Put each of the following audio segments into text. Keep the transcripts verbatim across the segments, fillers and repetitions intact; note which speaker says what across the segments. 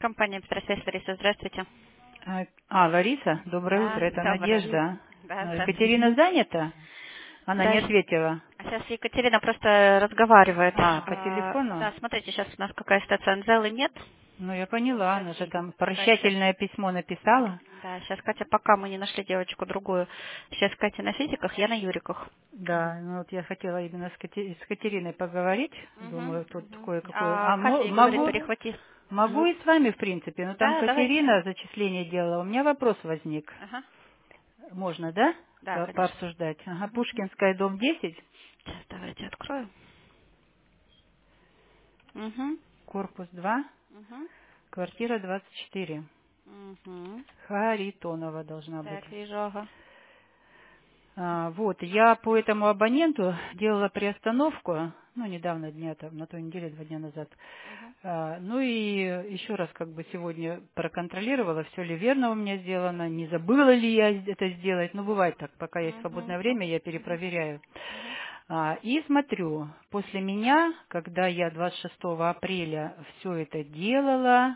Speaker 1: Компания «Петросвязь», Лариса, здравствуйте.
Speaker 2: А, а, Лариса, доброе
Speaker 1: Да,
Speaker 2: утро, это
Speaker 1: доброе.
Speaker 2: Надежда.
Speaker 1: Да,
Speaker 2: А,
Speaker 1: здравствуйте.
Speaker 2: Екатерина занята? Она
Speaker 1: Да,
Speaker 2: не ответила.
Speaker 1: сейчас Екатерина просто разговаривает.
Speaker 2: А, по
Speaker 1: А,
Speaker 2: телефону?
Speaker 1: да, смотрите, сейчас у нас какая ситуация, Анзелы нет.
Speaker 2: Ну, я поняла,
Speaker 1: Сейчас,
Speaker 2: она же там
Speaker 1: да, сейчас,
Speaker 2: прощательное письмо написала.
Speaker 1: да, сейчас Катя, пока мы не нашли девочку другую, сейчас Катя на физиках, я на юриках.
Speaker 2: Да, ну вот я хотела именно с, Кате- с Катериной поговорить.
Speaker 1: Угу,
Speaker 2: Думаю, тут
Speaker 1: угу.
Speaker 2: кое-какое.
Speaker 1: А
Speaker 2: А
Speaker 1: Катя
Speaker 2: мо-
Speaker 1: ей говорит,
Speaker 2: могу,
Speaker 1: перехвати.
Speaker 2: могу и с вами, в принципе, но там
Speaker 1: Да, давайте.
Speaker 2: Катерина зачисление делала. У меня вопрос возник.
Speaker 1: Ага.
Speaker 2: Можно, да?
Speaker 1: Да,
Speaker 2: По-
Speaker 1: конечно.
Speaker 2: Пообсуждать. Ага, Пушкинская, дом десять,
Speaker 1: Сейчас давайте открою. Угу.
Speaker 2: корпус два,
Speaker 1: Угу.
Speaker 2: квартира двадцать четыре.
Speaker 1: Угу.
Speaker 2: Харитонова должна быть.
Speaker 1: Так, вижу, ага.
Speaker 2: А, вот, я по этому абоненту делала приостановку, ну, недавно, дня там, на той неделе, два дня назад.
Speaker 1: Угу.
Speaker 2: А, ну и еще раз как бы сегодня проконтролировала, все ли верно у меня сделано, не забыла ли я это сделать. Ну, бывает так, пока есть
Speaker 1: Угу.
Speaker 2: свободное время, я перепроверяю.
Speaker 1: Угу.
Speaker 2: А, и смотрю, после меня, когда я двадцать шестого апреля все это делала,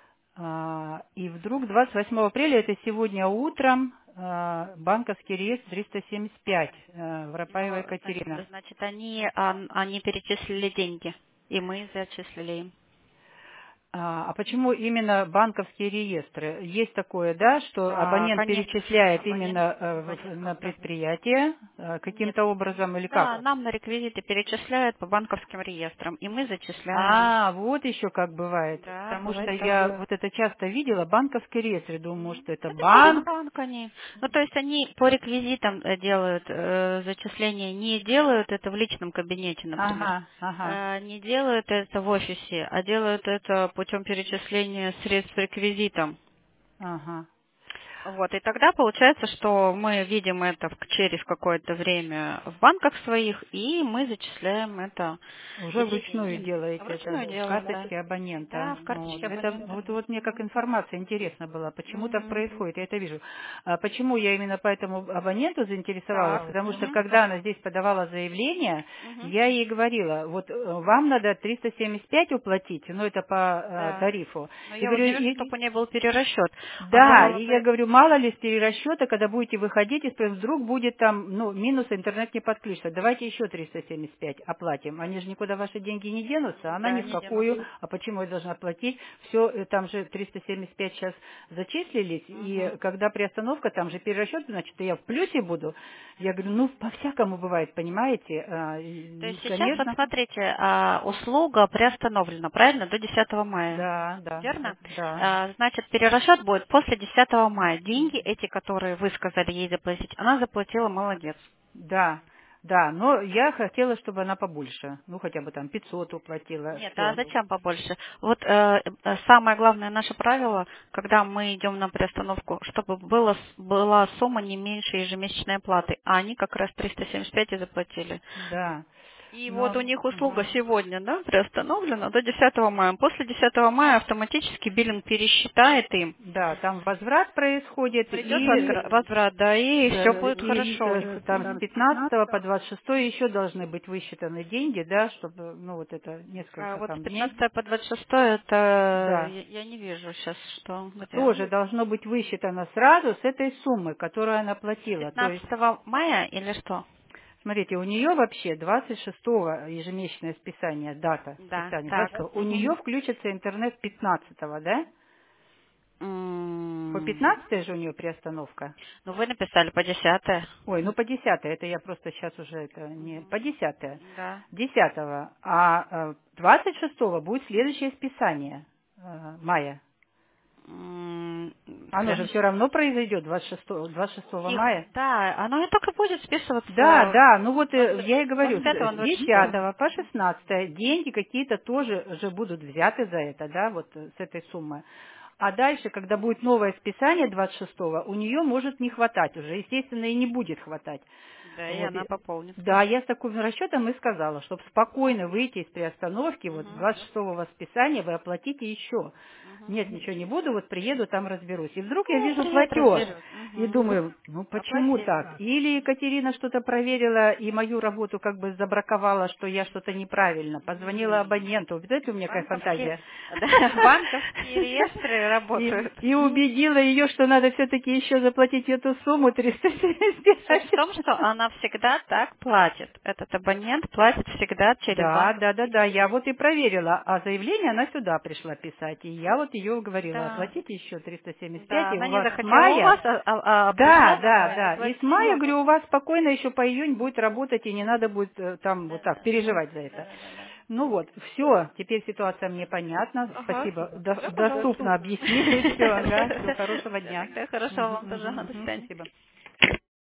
Speaker 2: а, и вдруг двадцать восьмого апреля, это сегодня утром, а, банковский реестр триста семьдесят пять, а, Воропаева
Speaker 1: Ну,
Speaker 2: Екатерина.
Speaker 1: значит, значит, они, а, они перечислили деньги, и мы зачислили им.
Speaker 2: А а почему именно банковские реестры? Есть такое, да, что
Speaker 1: А,
Speaker 2: абонент
Speaker 1: конечно,
Speaker 2: перечисляет
Speaker 1: абонент,
Speaker 2: именно э, в-
Speaker 1: абонент
Speaker 2: на
Speaker 1: как-то.
Speaker 2: предприятие э,
Speaker 1: Нет.
Speaker 2: каким-то образом или как?
Speaker 1: Да, нам на реквизиты перечисляют по банковским реестрам, и мы зачисляем.
Speaker 2: А, вот еще как бывает.
Speaker 1: Да,
Speaker 2: Потому что
Speaker 1: бывает так.
Speaker 2: я вот это часто видела, банковский реестр, думаю,
Speaker 1: Мгм.
Speaker 2: может, это
Speaker 1: Это через
Speaker 2: банк.
Speaker 1: банк они. Ну, то есть они по реквизитам э, делают э, зачисления, не делают это в личном кабинете, например.
Speaker 2: Ага, ага,
Speaker 1: Э, не делают это в офисе, а делают это путем перечисления средств реквизитом.
Speaker 2: ага.
Speaker 1: Вот, и тогда получается, что мы видим это в- через какое-то время в банках своих, и мы зачисляем это,
Speaker 2: Уже
Speaker 1: эти
Speaker 2: вручную
Speaker 1: деньги.
Speaker 2: делаете это
Speaker 1: Вручную
Speaker 2: в
Speaker 1: делаем, да.
Speaker 2: карточке абонента.
Speaker 1: Да, в
Speaker 2: Ну,
Speaker 1: карточке
Speaker 2: это
Speaker 1: абонента.
Speaker 2: вот, вот мне как информация интересна была, почему так
Speaker 1: Мгм.
Speaker 2: происходит, я это вижу. А почему я именно по этому абоненту заинтересовалась?
Speaker 1: Так.
Speaker 2: Потому что
Speaker 1: Мгм.
Speaker 2: когда она здесь подавала заявление,
Speaker 1: Мгм.
Speaker 2: я ей говорила, вот э, вам надо триста семьдесят пять уплатить, ну это по э,
Speaker 1: Да.
Speaker 2: тарифу.
Speaker 1: Но
Speaker 2: И
Speaker 1: я вот
Speaker 2: говорю,
Speaker 1: не вижу,
Speaker 2: и-
Speaker 1: чтобы не был перерасчет.
Speaker 2: да,
Speaker 1: Оно...
Speaker 2: и я говорю, мало ли с перерасчета, когда будете выходить, если вдруг будет там, ну, минус, интернет не подключится, давайте еще триста семьдесят пять оплатим. Они же никуда ваши деньги не денутся, она ни
Speaker 1: Да,
Speaker 2: в
Speaker 1: не
Speaker 2: какую,
Speaker 1: денутся.
Speaker 2: а почему я должна платить? Все, там же триста семьдесят пять сейчас зачислились, и
Speaker 1: Мгм.
Speaker 2: когда приостановка, там же перерасчет, значит, я в плюсе буду. Я говорю, ну, по-всякому бывает, понимаете? А,
Speaker 1: То
Speaker 2: и,
Speaker 1: есть сейчас, вот
Speaker 2: конечно,
Speaker 1: смотрите, а, услуга приостановлена, правильно, до десятого мая.
Speaker 2: да, да,
Speaker 1: Верно?
Speaker 2: да,
Speaker 1: А, Значит, перерасчет будет после десятого мая. Деньги эти, которые вы сказали ей заплатить, она заплатила, молодец.
Speaker 2: да. Да, но я хотела, чтобы она побольше. Ну, хотя бы там пятьсот уплатила.
Speaker 1: Нет, а
Speaker 2: Все.
Speaker 1: зачем побольше? Вот э, э, самое главное наше правило, когда мы идем на приостановку, чтобы было, с- была сумма не меньше ежемесячной оплаты, а они как раз триста семьдесят пять и заплатили.
Speaker 2: Да.
Speaker 1: И вот у
Speaker 2: Но,
Speaker 1: них услуга
Speaker 2: мгм.
Speaker 1: сегодня, да, приостановлена до десятого мая. После десятого мая автоматически биллинг пересчитает им.
Speaker 2: Да, там возврат происходит,
Speaker 1: Придет
Speaker 2: и,
Speaker 1: возгра- возврат, да, и все
Speaker 2: с-
Speaker 1: будет
Speaker 2: и
Speaker 1: хорошо у них.
Speaker 2: с- там с пятнадцатого по двадцать шестое еще должны быть высчитаны деньги, да, чтобы, ну, вот это
Speaker 1: А
Speaker 2: несколько
Speaker 1: вот с
Speaker 2: там дней.
Speaker 1: пятнадцатого по двадцать шестое это
Speaker 2: Да.
Speaker 1: я я не вижу сейчас, что где.
Speaker 2: Тоже должно быть высчитано сразу с этой суммы, которую она
Speaker 1: С
Speaker 2: платила. То есть,
Speaker 1: пятнадцатого мая или что?
Speaker 2: смотрите, у нее вообще двадцать шестого ежемесячное списание, дата
Speaker 1: Да,
Speaker 2: списания.
Speaker 1: так.
Speaker 2: двадцать шестого. У
Speaker 1: Мгм.
Speaker 2: нее включится интернет пятнадцатого, да? По
Speaker 1: М,
Speaker 2: пятнадцатое же у нее приостановка.
Speaker 1: Ну, вы написали по десятое.
Speaker 2: Ой, ну по десятое, это я просто сейчас уже это не... По десятое.
Speaker 1: Да.
Speaker 2: Десятого. А э, двадцать шестого будет следующее списание э, мая.
Speaker 1: М,
Speaker 2: Оно же все
Speaker 1: следующий-
Speaker 2: равно произойдет двадцать шестого, двадцать шестого
Speaker 1: Тихо.
Speaker 2: мая.
Speaker 1: Да, оно и так и будет
Speaker 2: Да,
Speaker 1: списываться
Speaker 2: да, ну вот э,
Speaker 1: двадцать
Speaker 2: я и говорю,
Speaker 1: двадцать пятого,
Speaker 2: с
Speaker 1: двадцать шестого.
Speaker 2: десятого по шестнадцатое деньги какие-то тоже же будут взяты за это, да, вот э, с этой суммы. А дальше, когда будет новое списание двадцать шестого, у нее может не хватать уже, естественно, и не будет хватать.
Speaker 1: Да, и
Speaker 2: Вот.
Speaker 1: она
Speaker 2: и-
Speaker 1: пополнит.
Speaker 2: Да, я с таким расчетом и сказала, чтобы спокойно выйти из приостановки, вот
Speaker 1: Мгм.
Speaker 2: двадцать шестого списания вы оплатите еще. Нет, ничего не буду, вот приеду, там разберусь. И вдруг я
Speaker 1: Ну,
Speaker 2: вижу
Speaker 1: приедет,
Speaker 2: платеж.
Speaker 1: разберет.
Speaker 2: И
Speaker 1: Мгм.
Speaker 2: думаю, ну почему
Speaker 1: Оплатит.
Speaker 2: так? Или Екатерина что-то проверила и мою работу как бы забраковала, что я что-то неправильно. Позвонила абоненту. Знаете, у меня какая
Speaker 1: Банковские,
Speaker 2: фантазия.
Speaker 1: да, банковские реестры
Speaker 2: И,
Speaker 1: работают.
Speaker 2: и убедила ее, что надо все-таки еще заплатить эту сумму триста семьдесят
Speaker 1: Суть в
Speaker 2: пять.
Speaker 1: том, что она всегда так платит. Этот абонент платит всегда через
Speaker 2: Да, да, да,
Speaker 1: банковский.
Speaker 2: да, я вот и проверила, а заявление она сюда пришла писать, и я вот ее говорила,
Speaker 1: Да,
Speaker 2: оплатите еще триста семьдесят пять,
Speaker 1: да,
Speaker 2: и у
Speaker 1: она не
Speaker 2: вас с
Speaker 1: захотела у
Speaker 2: мая,
Speaker 1: вас, а, а- а
Speaker 2: да,
Speaker 1: пришла
Speaker 2: да,
Speaker 1: домой,
Speaker 2: да, и с мая,
Speaker 1: заплатила.
Speaker 2: говорю, у вас спокойно еще по июнь будет работать, и не надо будет э, там вот
Speaker 1: Да,
Speaker 2: так
Speaker 1: да,
Speaker 2: переживать за
Speaker 1: да,
Speaker 2: это.
Speaker 1: да, да, да.
Speaker 2: Ну вот, все, теперь ситуация мне понятна,
Speaker 1: Ага.
Speaker 2: спасибо, до-
Speaker 1: Все, пожалуйста.
Speaker 2: доступно объяснили, все, ага, всего хорошего дня.
Speaker 1: Тогда хорошего вам
Speaker 2: Мгм,
Speaker 1: тоже.
Speaker 2: мгм,
Speaker 1: До
Speaker 2: мгм,
Speaker 1: свидания.
Speaker 2: спасибо.